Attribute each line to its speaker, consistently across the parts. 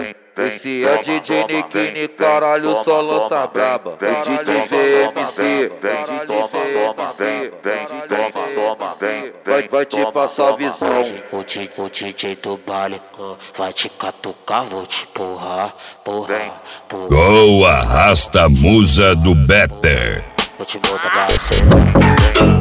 Speaker 1: Esse é DJ Nikini, caralho, só lança braba. O DJ VMC, vai te passar a visão.
Speaker 2: O DJ do baile vai te catucar, vou te porrar.
Speaker 3: Go arrasta a musa do Better.
Speaker 2: Vou te botar pra você.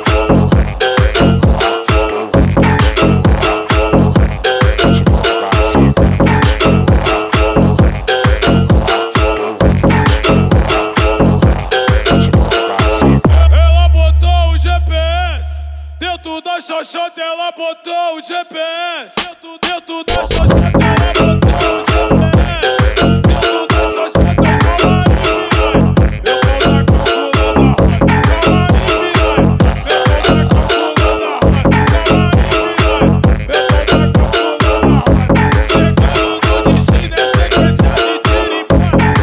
Speaker 4: Dentro da xoxota ela botou o GPS. Dentro da xoxota ela botou o GPS. Dentro da xoxota calma aí, piranha. Eu vou dar calculando a roda. Calma aí, piranha. Eu vou dar calculando a roda. Calma aí, piranha. Eu vou dar calculando a roda. Chegando no destino é sequência de tiripá.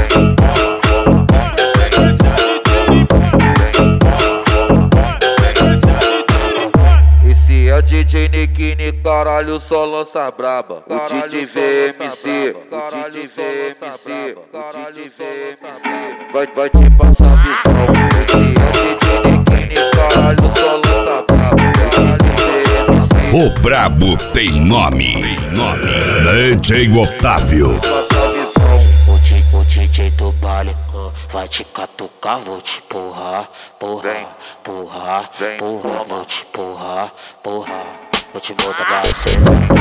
Speaker 4: Sequência de tiripá.
Speaker 1: Esse é o DJ Nikini, caralho, só lança braba. O DJ VMC, vai te passar a visão. Esse é o DJ Nikini, caralho, só lança braba.
Speaker 3: O brabo tem nome. DJ Otávio.
Speaker 2: O DJ do baile vai te catucar, vou te porrar. Vou te porrar. Vou te botar pra você.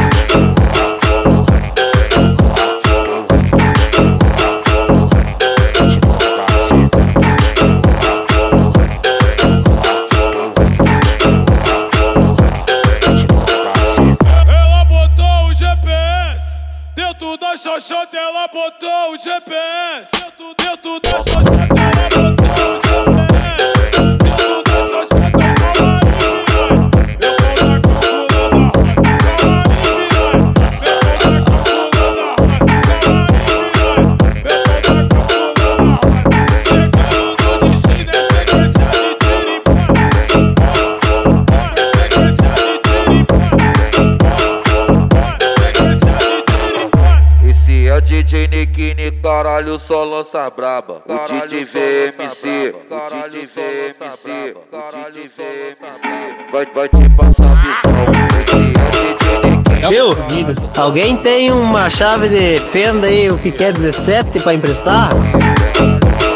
Speaker 4: Ela botou o GPS. Dentro da xoxota ela botou o GPS. Dentro da xoxota ela botou o GPS. Dentro da xoxota calma aí, piranha. Eu vou dar calculando a roda. Calma aí, piranha. Eu vou dar calculando a roda. Calma aí, piranha. Eu vou dar calculando a roda. Chegando no destino é sequência de tiripá. Sequência de tiripá.
Speaker 1: Esse é o DJ Nikini, caralho, só lança braba. O DJ VMC, vai te passar a visão. Esse é o DJ Nikini.
Speaker 5: Viu? Alguém tem uma chave de fenda aí, o que quer 17 pra emprestar?